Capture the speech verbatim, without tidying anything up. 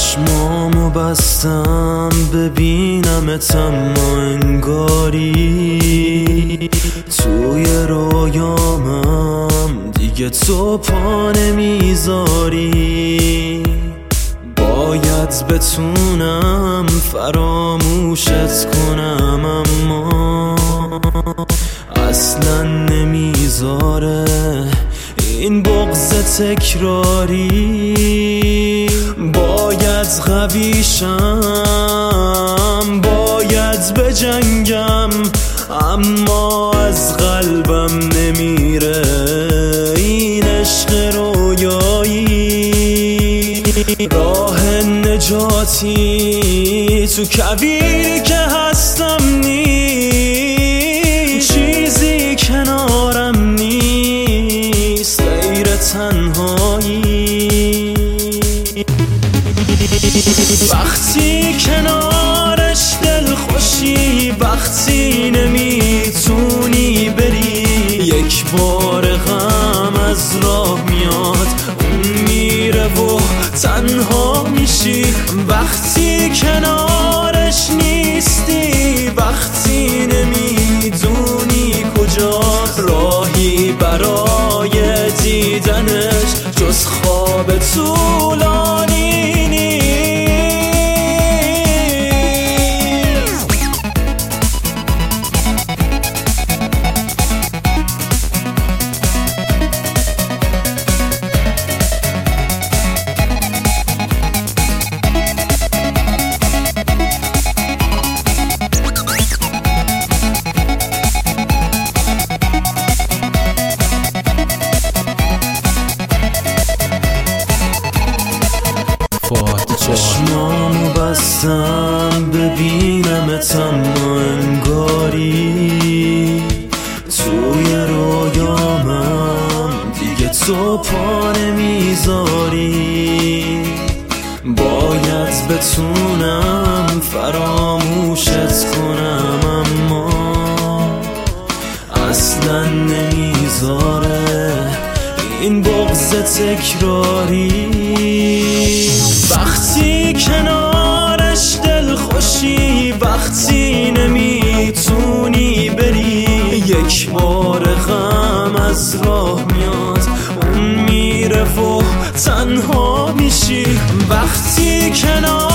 چشمامو بستم ببینمت اما انگاری توی رویامم دیگه تو پا نمیذاری. باید بتونم فراموشت کنم اما اصلا نمیذاره این بغض تکراری. باید قویشم، باید بجنگم، اما از قلبم نمیره این عشق رویایی. راه نجاتی تو کویری که هستم نیست، چیزی کنارم نیست غیر تنهایی. وقتی کنارش دل خوشی، وقتی نمیتونی بری، یک بار غم از راه میاد اون میره و تنها میشی. وقتی کنارش نیستی، وقتی نمیدونی کجا، راهی برای دیدنش جز خواب طولانی نیست. چشمامو بستم ببینمت اما انگاری توی رویامم دیگه تو پا نمیذاری. باید بتونم فراموشت کنم اما اصلا نمیذاره این بغض تکراری. وقتی کنارش دل خوشی، وقتی نمیتونی بری، یک بار غم از راه میاد اون میره و تنها میشی. وقتی کنار